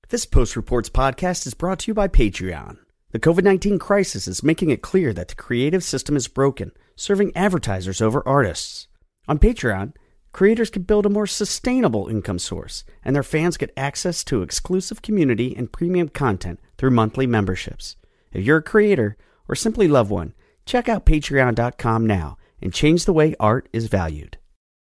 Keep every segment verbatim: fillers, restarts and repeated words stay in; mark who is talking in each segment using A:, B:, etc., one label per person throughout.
A: This Post Reports podcast is brought to you by Patreon. The covid nineteen crisis is making it clear that the creative system is broken, serving advertisers over artists. On Patreon, creators can build a more sustainable income source, and their fans get access to exclusive community and premium content through monthly memberships. If you're a creator or simply love one, check out patreon dot com now and change the way art is valued.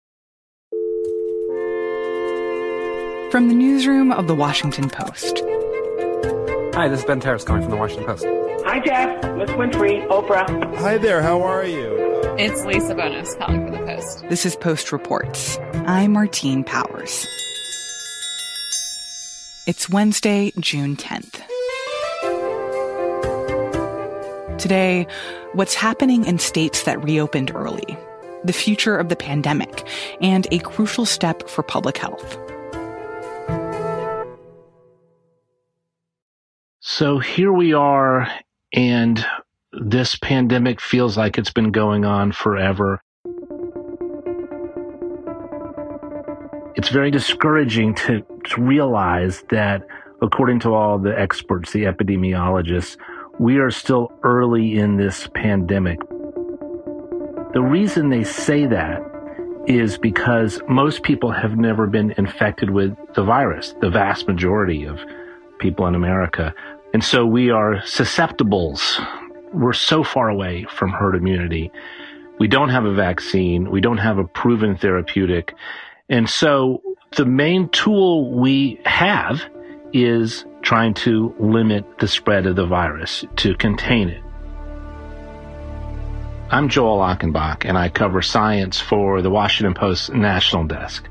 B: From the newsroom of The Washington Post.
C: Hi, this is Ben Terris calling from The Washington Post.
D: Hi, Jeff. Miss Winfrey, Oprah.
E: Hi there, how are you?
F: It's Lisa Bonus calling for The Post.
B: This is Post Reports. I'm Martine Powers. It's Wednesday, June tenth. Today, what's happening in states that reopened early, the future of the pandemic, and a crucial step for public health.
G: So here we are, and this pandemic feels like it's been going on forever. It's very discouraging to, to realize that, according to all the experts, the epidemiologists, we are still early in this pandemic. The reason they say that is because most people have never been infected with the virus, the vast majority of people in America. And so we are susceptibles. We're so far away from herd immunity. We don't have a vaccine. We don't have a proven therapeutic. And so the main tool we have is trying to limit the spread of the virus, to contain it. I'm Joel Achenbach, and I cover science for the Washington Post National Desk.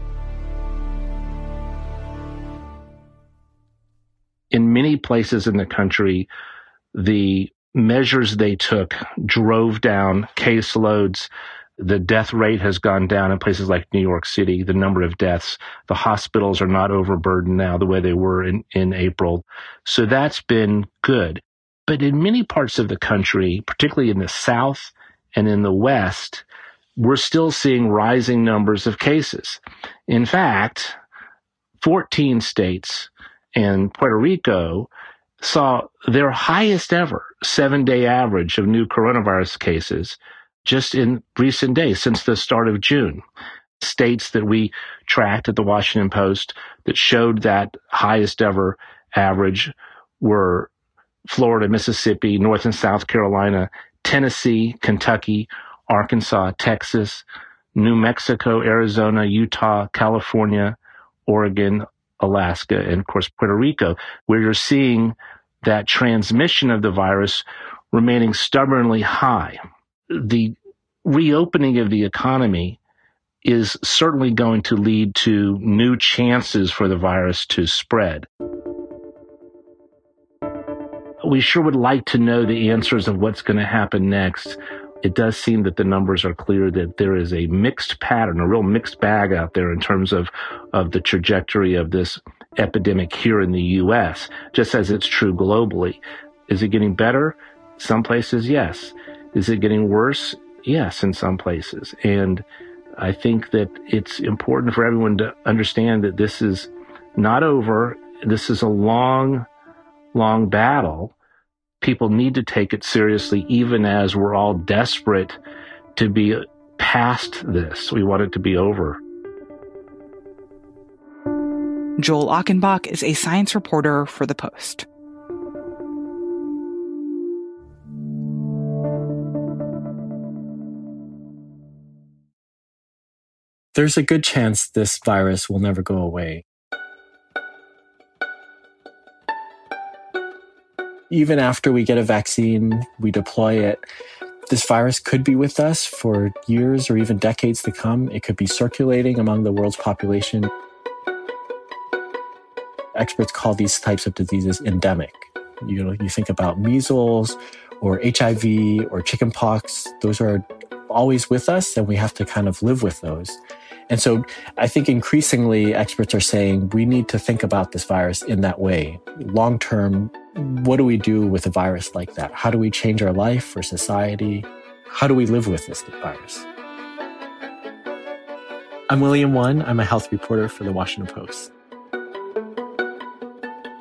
G: In many places in the country, the measures they took drove down caseloads. The death rate has gone down in places like New York City, the number of deaths. The hospitals are not overburdened now the way they were in, in April. So that's been good. But in many parts of the country, particularly in the South and in the West, we're still seeing rising numbers of cases. In fact, fourteen states and Puerto Rico saw their highest ever seven-day average of new coronavirus cases just in recent days, since the start of June. States that we tracked at the Washington Post that showed that highest ever average were Florida, Mississippi, North and South Carolina, Tennessee, Kentucky, Arkansas, Texas, New Mexico, Arizona, Utah, California, Oregon, Alaska, and of course Puerto Rico, where you're seeing that transmission of the virus remaining stubbornly high. The reopening of the economy is certainly going to lead to new chances for the virus to spread. We sure would like to know the answers of what's going to happen next. It does seem that the numbers are clear that there is a mixed pattern, a real mixed bag out there in terms of, of the trajectory of this epidemic here in the U S, just as it's true globally. Is it getting better? Some places, yes. Is it getting worse? Yes, in some places. And I think that it's important for everyone to understand that this is not over. This is a long, long battle. People need to take it seriously, even as we're all desperate to be past this. We want it to be over.
B: Joel Achenbach is a science reporter for The Post.
H: There's a good chance this virus will never go away. Even after we get a vaccine, we deploy it, this virus could be with us for years or even decades to come. It could be circulating among the world's population. Experts call these types of diseases endemic. You know, you think about measles or H I V or chickenpox. Those are always with us, and we have to kind of live with those. And so I think increasingly experts are saying we need to think about this virus in that way. Long term, what do we do with a virus like that? How do we change our life or society? How do we live with this virus? I'm William Won. I'm a health reporter for The Washington Post.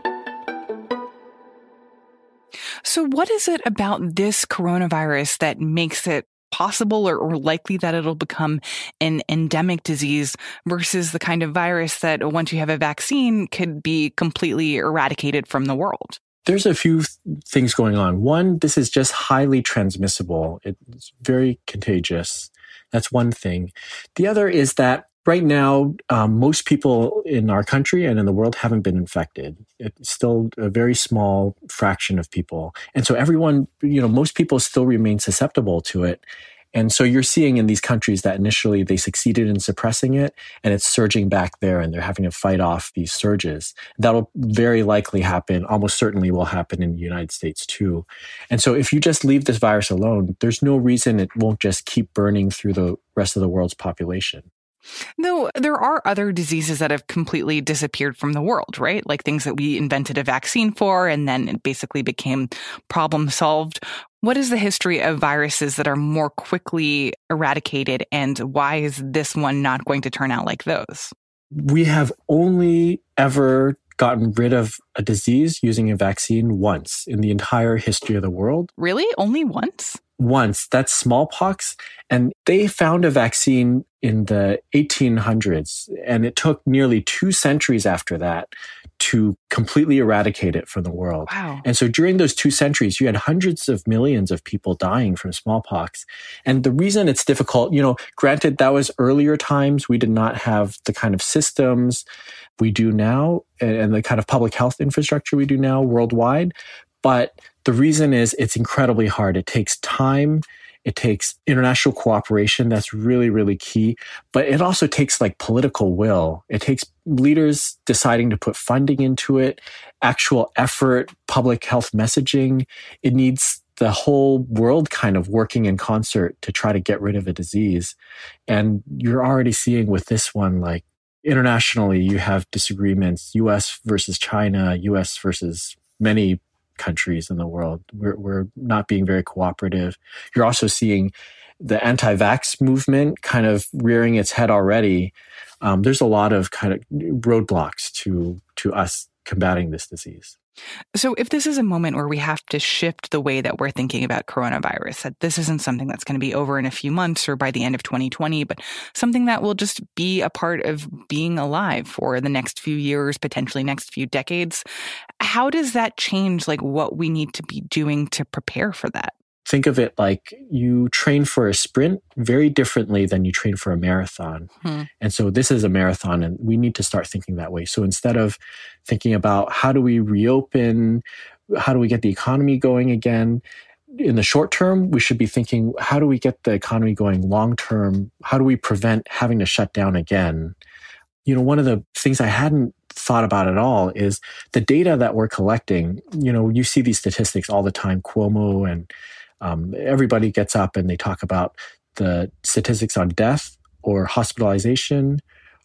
B: So what is it about this coronavirus that makes it possible or, or likely that it'll become an endemic disease versus the kind of virus that once you have a vaccine could be completely eradicated from the world?
H: There's a few th- things going on. One, this is just highly transmissible. It's very contagious. That's one thing. The other is that right now, um, most people in our country and in the world haven't been infected. It's still a very small fraction of people. And so everyone, you know, most people still remain susceptible to it. And so you're seeing in these countries that initially they succeeded in suppressing it, and it's surging back there, and they're having to fight off these surges. That'll very likely happen, almost certainly will happen in the United States too. And so if you just leave this virus alone, there's no reason it won't just keep burning through the rest of the world's population.
B: Though there are other diseases that have completely disappeared from the world, right? Like things that we invented a vaccine for, and then it basically became problem solved. What is the history of viruses that are more quickly eradicated, and why is this one not going to turn out like those?
H: We have only ever gotten rid of a disease using a vaccine once in the entire history of the world.
B: Really? Only once?
H: Once. That's smallpox. And they found a vaccine in the eighteen hundreds, and it took nearly two centuries after that to completely eradicate it from the world.
B: Wow.
H: And so during those two centuries, you had hundreds of millions of people dying from smallpox. And the reason it's difficult, you know, granted, that was earlier times. We did not have the kind of systems we do now and the kind of public health infrastructure we do now worldwide. But the reason is it's incredibly hard. It takes time. It takes international cooperation. That's really, really key. But it also takes like political will. It takes leaders deciding to put funding into it, actual effort, public health messaging. It needs the whole world kind of working in concert to try to get rid of a disease. And you're already seeing with this one, like internationally, you have disagreements, U S versus China, U S versus many countries in the world. We're, we're not being very cooperative. You're also seeing the anti-vax movement kind of rearing its head already. Um, there's a lot of kind of roadblocks to to us combating this disease.
B: So if this is a moment where we have to shift the way that we're thinking about coronavirus, that this isn't something that's going to be over in a few months or by the end of twenty twenty, but something that will just be a part of being alive for the next few years, potentially next few decades, how does that change like what we need to be doing to prepare for that?
H: Think of it like you train for a sprint very differently than you train for a marathon. Hmm. And so this is a marathon, and we need to start thinking that way. So instead of thinking about how do we reopen, how do we get the economy going again, in the short term, we should be thinking, how do we get the economy going long term? How do we prevent having to shut down again? You know, one of the things I hadn't thought about at all is the data that we're collecting. You know, you see these statistics all the time, Cuomo and Um, everybody gets up and they talk about the statistics on death or hospitalization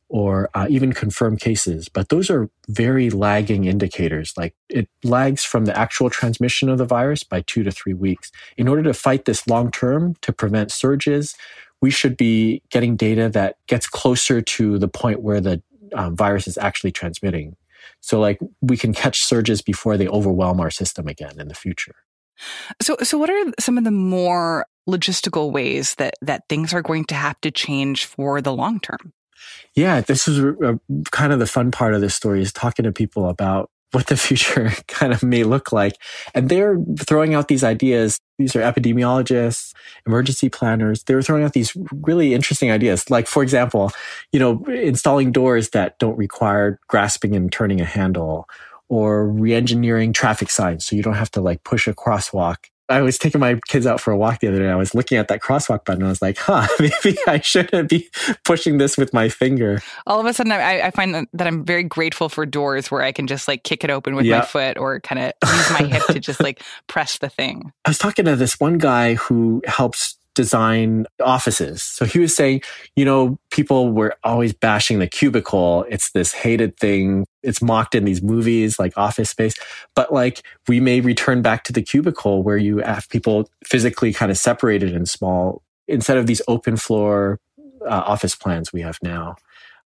H: or uh, even confirmed cases. But those are very lagging indicators. Like it lags from the actual transmission of the virus by two to three weeks. In order to fight this long term, to prevent surges, we should be getting data that gets closer to the point where the um, virus is actually transmitting. So like we can catch surges before they overwhelm our system again in the future.
B: So, so what are some of the more logistical ways that, that things are going to have to change for the long term?
H: Yeah, this is a, a, kind of the fun part of this story is talking to people about what the future kind of may look like. And they're throwing out these ideas. These are epidemiologists, emergency planners. They're throwing out these really interesting ideas. Like, for example, you know, installing doors that don't require grasping and turning a handle, or re-engineering traffic signs so you don't have to like push a crosswalk. I was taking my kids out for a walk the other day. I was looking at that crosswalk button. I was like, huh, maybe I shouldn't be pushing this with my finger.
B: All of a sudden, I, I find that I'm very grateful for doors where I can just like kick it open with
H: yeah.
B: my foot or kind of use my hip to just like press the thing.
H: I was talking to this one guy who helps design offices. So he was saying, you know, people were always bashing the cubicle. It's this hated thing. It's mocked in these movies like Office Space. But like we may return back to the cubicle where you have people physically kind of separated in small, instead of these open floor uh, office plans we have now.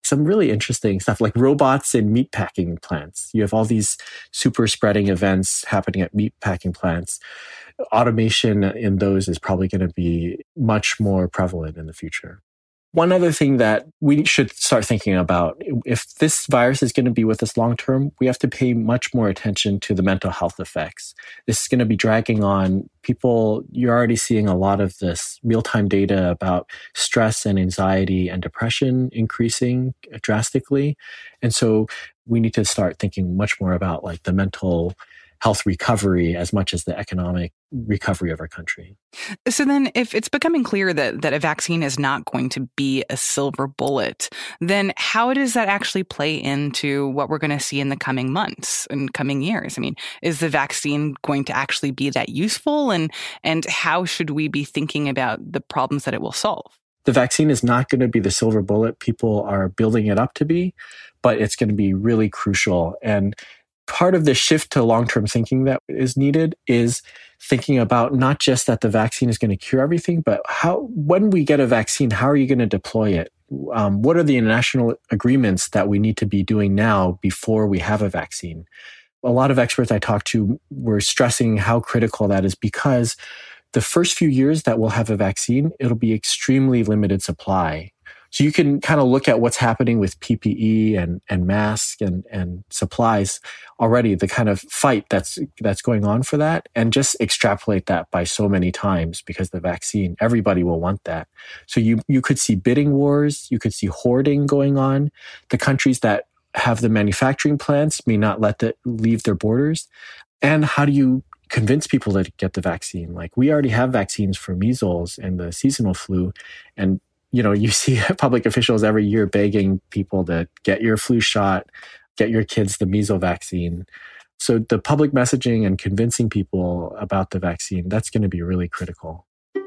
H: some really interesting stuff like robots in meatpacking plants. You have all these super spreading events happening at meatpacking plants. Automation in those is probably going to be much more prevalent in the future. One other thing that we should start thinking about, if this virus is going to be with us long term, we have to pay much more attention to the mental health effects. This is going to be dragging on people. You're already seeing a lot of this real-time data about stress and anxiety and depression increasing drastically. And so we need to start thinking much more about like the mental health recovery as much as the economic recovery of our country.
B: So then if it's becoming clear that, that a vaccine is not going to be a silver bullet, then how does that actually play into what we're going to see in the coming months and coming years? I mean, is the vaccine going to actually be that useful? And, and how should we be thinking about the problems that it will solve?
H: The vaccine is not going to be the silver bullet people are building it up to be, but it's going to be really crucial. And part of the shift to long-term thinking that is needed is thinking about not just that the vaccine is going to cure everything, but how, when we get a vaccine, how are you going to deploy it? Um, what are the international agreements that we need to be doing now before we have a vaccine? A lot of experts I talked to were stressing how critical that is because the first few years that we'll have a vaccine, it'll be extremely limited supply. So you can kind of look at what's happening with P P E and, and masks and, and supplies already, the kind of fight that's that's going on for that, and just extrapolate that by so many times because the vaccine, everybody will want that. So you you could see bidding wars, you could see hoarding going on. The countries that have the manufacturing plants may not let that leave their borders. And how do you convince people to get the vaccine? Like we already have vaccines for measles and the seasonal flu, and you know, you see public officials every year begging people to get your flu shot, get your kids the measles vaccine. So the public messaging and convincing people about the vaccine, that's going to be really critical.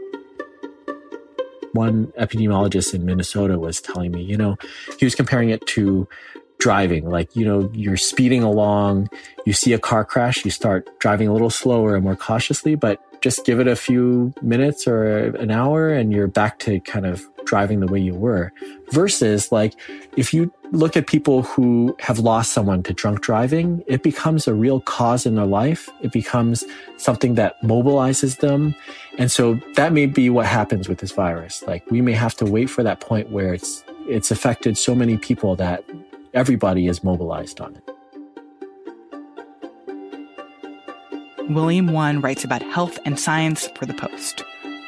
H: One epidemiologist in Minnesota was telling me, you know, he was comparing it to driving. Like, you know, you're speeding along, you see a car crash, you start driving a little slower and more cautiously, but just give it a few minutes or an hour and you're back to kind of driving the way you were. Versus like, if you look at people who have lost someone to drunk driving, it becomes a real cause in their life. It becomes something that mobilizes them. And so that may be what happens with this virus. Like we may have to wait for that point where it's, it's affected so many people that everybody is mobilized on it.
B: William Won writes about health and science for The Post.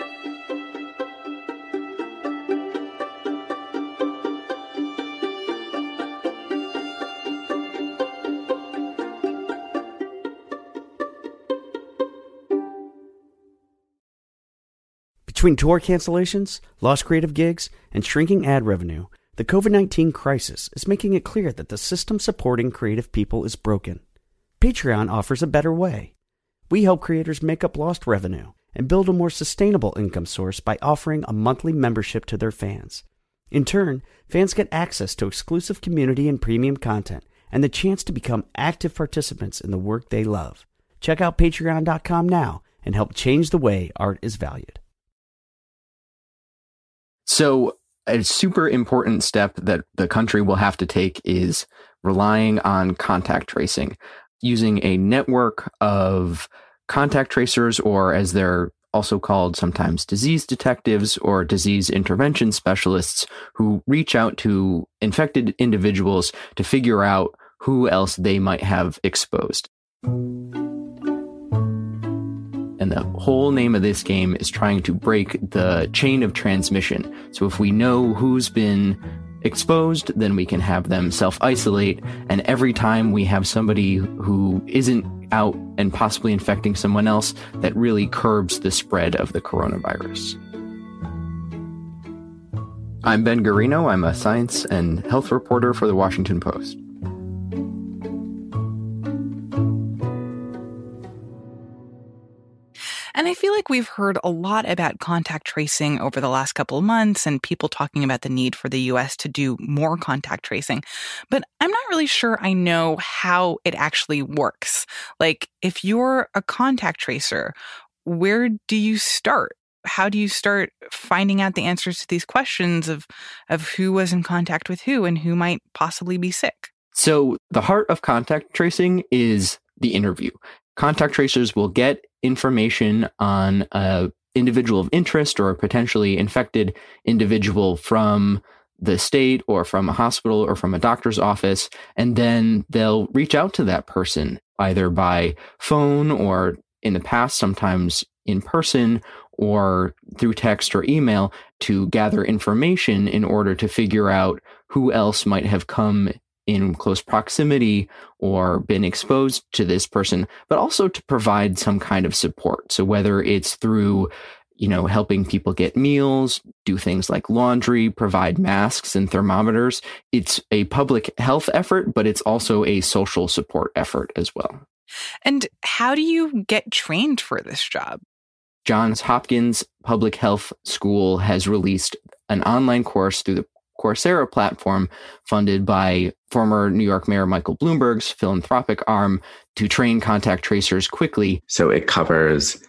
A: Between tour cancellations, lost creative gigs, and shrinking ad revenue, the COVID nineteen crisis is making it clear that the system supporting creative people is broken. Patreon offers a better way. We help creators make up lost revenue and build a more sustainable income source by offering a monthly membership to their fans. In turn, fans get access to exclusive community and premium content and the chance to become active participants in the work they love. Check out patreon dot com now and help change the way art is valued.
E: So a super important step that the country will have to take is relying on contact tracing, using a network of contact tracers, or as they're also called sometimes, disease detectives or disease intervention specialists, who reach out to infected individuals to figure out who else they might have exposed. And the whole name of this game is trying to break the chain of transmission. So if we know who's been exposed, then we can have them self-isolate. And every time we have somebody who isn't out and possibly infecting someone else, that really curbs the spread of the coronavirus. I'm Ben Garino. I'm a science and health reporter for The Washington Post.
B: And I feel like we've heard a lot about contact tracing over the last couple of months and people talking about the need for the U S to do more contact tracing. But I'm not really sure I know how it actually works. Like, if you're a contact tracer, where do you start? how do you start finding out the answers to these questions of, of who was in contact with who and who might possibly be sick?
E: So the heart of contact tracing is the interview. Contact tracers will get information on an individual of interest or a potentially infected individual from the state or from a hospital or from a doctor's office, and then they'll reach out to that person either by phone or in the past, sometimes in person or through text or email to gather information in order to figure out who else might have come in close proximity or been exposed to this person, but also to provide some kind of support. So whether it's through, you know, helping people get meals, do things like laundry, provide masks and thermometers, it's a public health effort, but it's also a social support effort as well.
B: And how do you get trained for this job?
E: Johns Hopkins Public Health School has released an online course through the Coursera platform funded by former New York Mayor Michael Bloomberg's philanthropic arm to train contact tracers quickly.
I: So it covers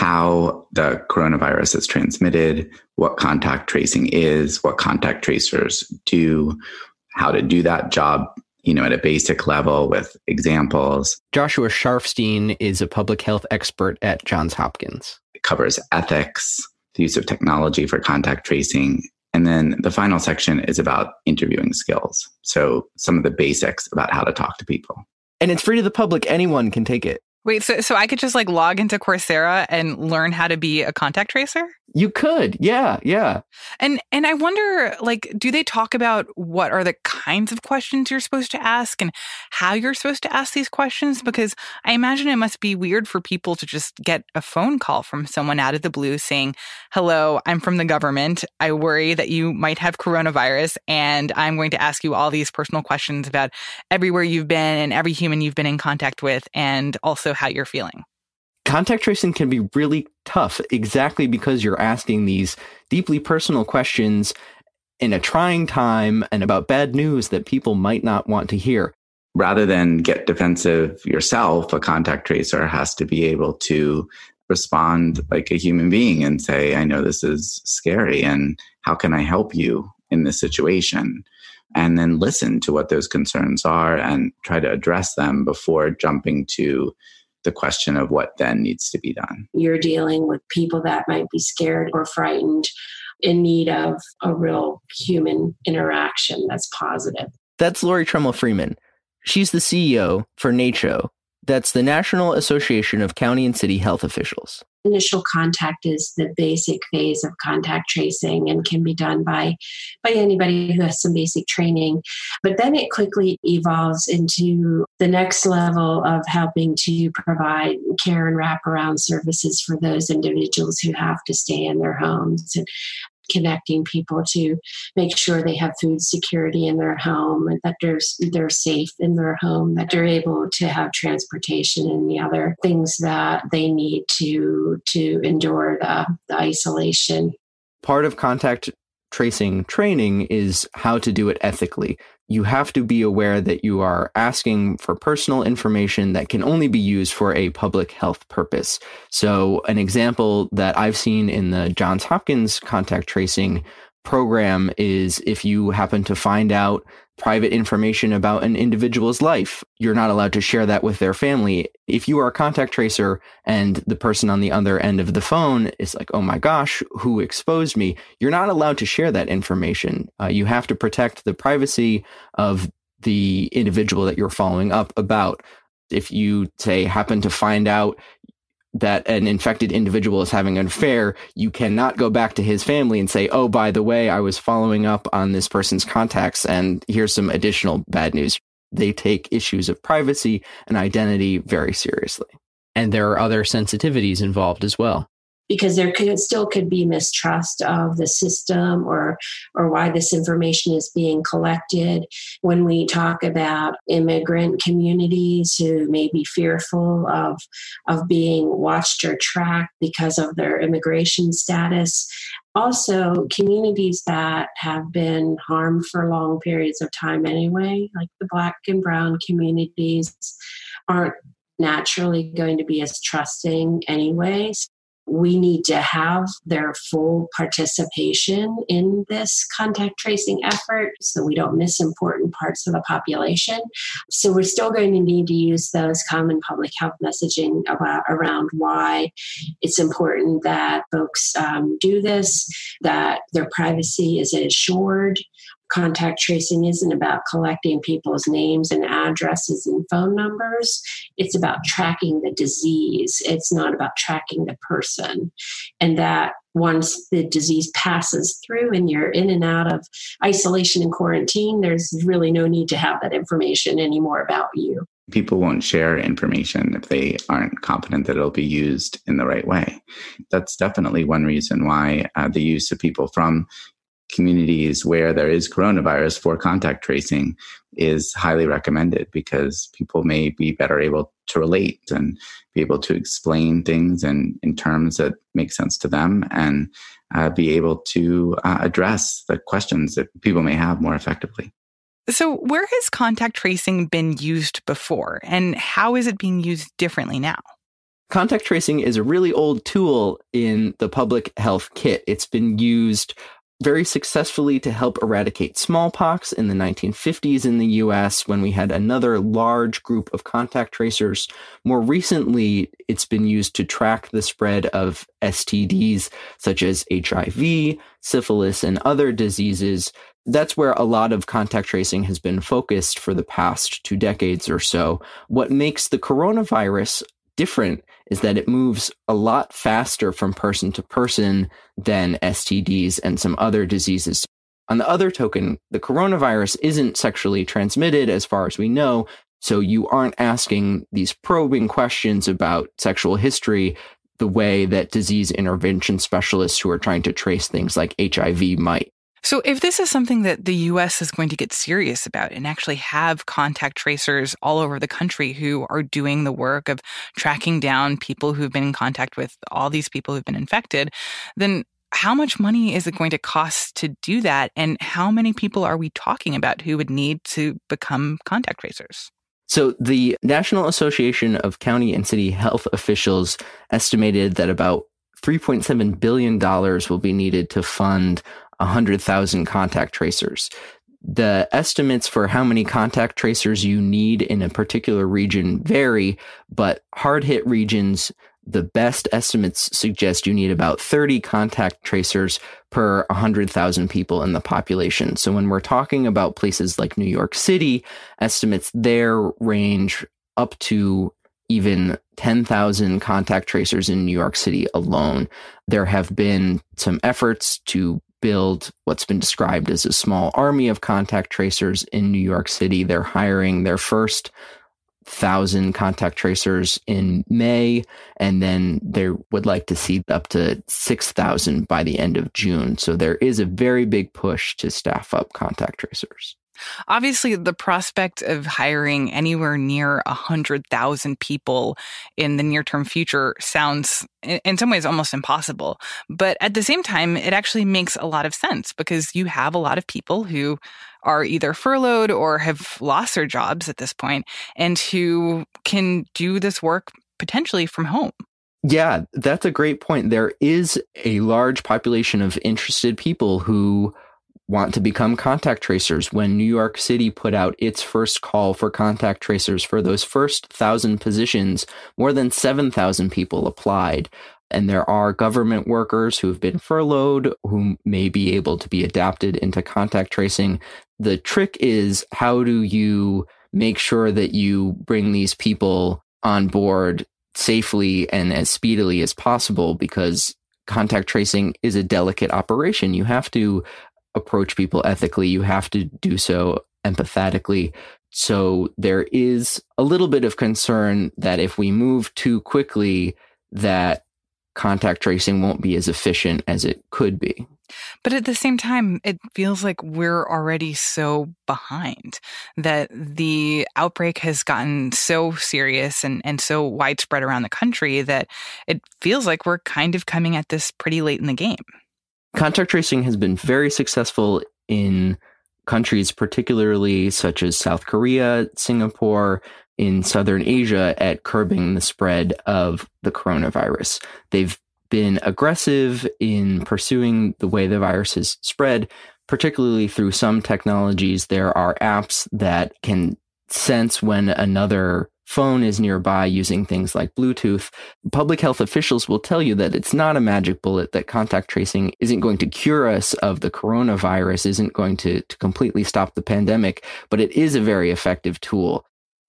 I: how the coronavirus is transmitted, what contact tracing is, what contact tracers do, how to do that job, you know, at a basic level with examples.
E: Joshua Sharfstein is a public health expert at Johns Hopkins.
I: It covers ethics, the use of technology for contact tracing. And then the final section is about interviewing skills. So some of the basics about how to talk to people.
E: And it's free to the public. Anyone can take it.
B: Wait, so so I could just like log into Coursera and learn how to be a contact tracer?
E: You could. Yeah, yeah.
B: And and I wonder, like, do they talk about what are the kinds of questions you're supposed to ask and how you're supposed to ask these questions? Because I imagine it must be weird for people to just get a phone call from someone out of the blue saying, hello, I'm from the government. I worry that you might have coronavirus, and I'm going to ask you all these personal questions about everywhere you've been and every human you've been in contact with, and also how you're feeling.
E: Contact tracing can be really tough exactly because you're asking these deeply personal questions in a trying time and about bad news that people might not want to hear.
I: Rather than get defensive yourself, a contact tracer has to be able to respond like a human being and say, I know this is scary, and how can I help you in this situation? And then listen to what those concerns are and try to address them before jumping to the question of what then needs to be done.
J: You're dealing with people that might be scared or frightened, in need of a real human interaction that's positive.
E: That's Lori Trumel Freeman. She's the C E O for NACCHO. That's the National Association of County and City Health Officials.
J: Initial contact is the basic phase of contact tracing and can be done by, by anybody who has some basic training. But then it quickly evolves into the next level of helping to provide care and wraparound services for those individuals who have to stay in their homes, and connecting people to make sure they have food security in their home and that they're, they're safe in their home, that they're able to have transportation and the other things that they need to, to endure the, the isolation.
E: Part of contact tracing training is how to do it ethically. You have to be aware that you are asking for personal information that can only be used for a public health purpose. So an example that I've seen in the Johns Hopkins contact tracing program is if you happen to find out private information about an individual's life, you're not allowed to share that with their family. If you are a contact tracer and the person on the other end of the phone is like, oh my gosh, who exposed me? You're not allowed to share that information. Uh, you have to protect the privacy of the individual that you're following up about. If you, say, happen to find out that an infected individual is having an affair, you cannot go back to his family and say, oh, by the way, I was following up on this person's contacts and here's some additional bad news. They take issues of privacy and identity very seriously. And there are other sensitivities involved as well.
J: Because there could, still could be mistrust of the system or or why this information is being collected. When we talk about immigrant communities who may be fearful of, of being watched or tracked because of their immigration status. Also, communities that have been harmed for long periods of time anyway, like the Black and Brown communities, aren't naturally going to be as trusting anyways. we need to have their full participation in this contact tracing effort so we don't miss important parts of the population. So we're still going to need to use those common public health messaging about, around why it's important that folks um, do this, that their privacy is assured. Contact tracing isn't about collecting people's names and addresses and phone numbers. It's about tracking the disease. It's not about tracking the person. And that once the disease passes through and you're in and out of isolation and quarantine, there's really no need to have that information anymore about you.
I: People won't share information if they aren't confident that it'll be used in the right way. That's definitely one reason why uh, the use of people from communities where there is coronavirus for contact tracing is highly recommended, because people may be better able to relate and be able to explain things in, in terms that make sense to them, and uh, be able to uh, address the questions that people may have more effectively.
B: So where has contact tracing been used before, and how is it being used differently now?
E: Contact tracing is a really old tool in the public health kit. It's been used very successfully to help eradicate smallpox in the nineteen fifties in the U S when we had another large group of contact tracers. More recently, it's been used to track the spread of S T Ds such as H I V, syphilis, and other diseases. That's where a lot of contact tracing has been focused for the past two decades or so. What makes the coronavirus different is that it moves a lot faster from person to person than S T Ds and some other diseases. On the other token, the coronavirus isn't sexually transmitted as far as we know, so you aren't asking these probing questions about sexual history the way that disease intervention specialists who are trying to trace things like H I V might.
B: So if this is something that the U S is going to get serious about and actually have contact tracers all over the country who are doing the work of tracking down people who've been in contact with all these people who've been infected, then how much money is it going to cost to do that? And how many people are we talking about who would need to become contact tracers?
E: So the National Association of County and City Health Officials estimated that about three point seven billion dollars will be needed to fund one hundred thousand contact tracers. The estimates for how many contact tracers you need in a particular region vary, but hard-hit regions, the best estimates suggest you need about thirty contact tracers per one hundred thousand people in the population. So when we're talking about places like New York City, estimates there range up to even ten thousand contact tracers in New York City alone. There have been some efforts to build what's been described as a small army of contact tracers in New York City. They're hiring their first thousand contact tracers in May, and then they would like to see up to six thousand by the end of June. So there is a very big push to staff up contact tracers.
B: Obviously, the prospect of hiring anywhere near one hundred thousand people in the near-term future sounds, in some ways, almost impossible. But at the same time, it actually makes a lot of sense because you have a lot of people who are either furloughed or have lost their jobs at this point and who can do this work potentially from home.
E: Yeah, that's a great point. There is a large population of interested people who want to become contact tracers. When New York City put out its first call for contact tracers for those first thousand positions, more than seven thousand people applied. And there are government workers who have been furloughed who may be able to be adapted into contact tracing. The trick is, how do you make sure that you bring these people on board safely and as speedily as possible? Because contact tracing is a delicate operation. You have to approach people ethically. You have to do so empathetically. So there is a little bit of concern that if we move too quickly, that contact tracing won't be as efficient as it could be.
B: But at the same time, it feels like we're already so behind, that the outbreak has gotten so serious and, and so widespread around the country that it feels like we're kind of coming at this pretty late in the game.
E: Contact tracing has been very successful in countries, particularly such as South Korea, Singapore, in Southern Asia, at curbing the spread of the coronavirus. They've been aggressive in pursuing the way the virus has spread, particularly through some technologies. There are apps that can sense when another phone is nearby using things like Bluetooth. Public health officials will tell you that it's not a magic bullet, that contact tracing isn't going to cure us of the coronavirus, isn't going to, to completely stop the pandemic, but it is a very effective tool.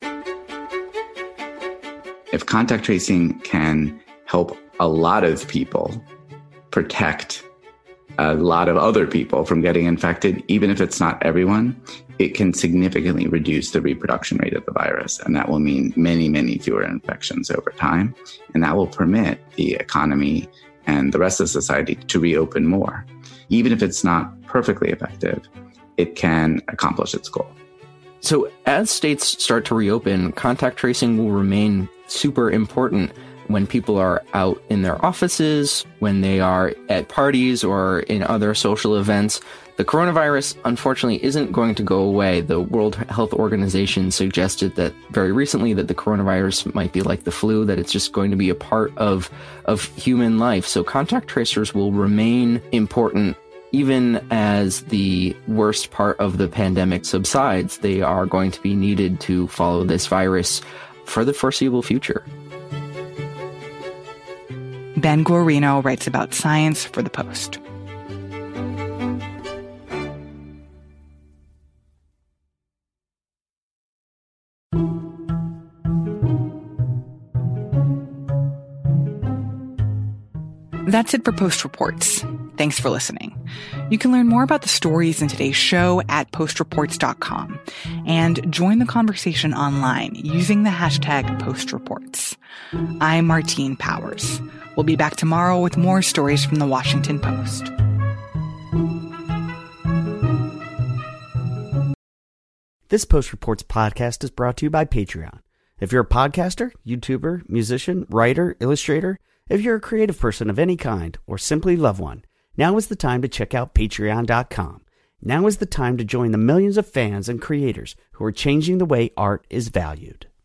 I: If contact tracing can help a lot of people protect a lot of other people from getting infected, even if it's not everyone, it can significantly reduce the reproduction rate of the virus. And that will mean many, many fewer infections over time. And that will permit the economy and the rest of society to reopen more. Even if it's not perfectly effective, it can accomplish its goal.
E: So as states start to reopen, contact tracing will remain super important when people are out in their offices, when they are at parties or in other social events. The coronavirus, unfortunately, isn't going to go away. The World Health Organization suggested that very recently that the coronavirus might be like the flu, that it's just going to be a part of, of human life. So contact tracers will remain important even as the worst part of the pandemic subsides. They are going to be needed to follow this virus for the foreseeable future.
B: Ben Guarino writes about science for The Post. That's it for Post Reports. Thanks for listening. You can learn more about the stories in today's show at post reports dot com and join the conversation online using the hashtag PostReports. I'm Martine Powers. We'll be back tomorrow with more stories from the Washington Post.
A: This Post Reports podcast is brought to you by Patreon. If you're a podcaster, YouTuber, musician, writer, illustrator, if you're a creative person of any kind, or simply love one, now is the time to check out patreon dot com. Now is the time to join the millions of fans and creators who are changing the way art is valued.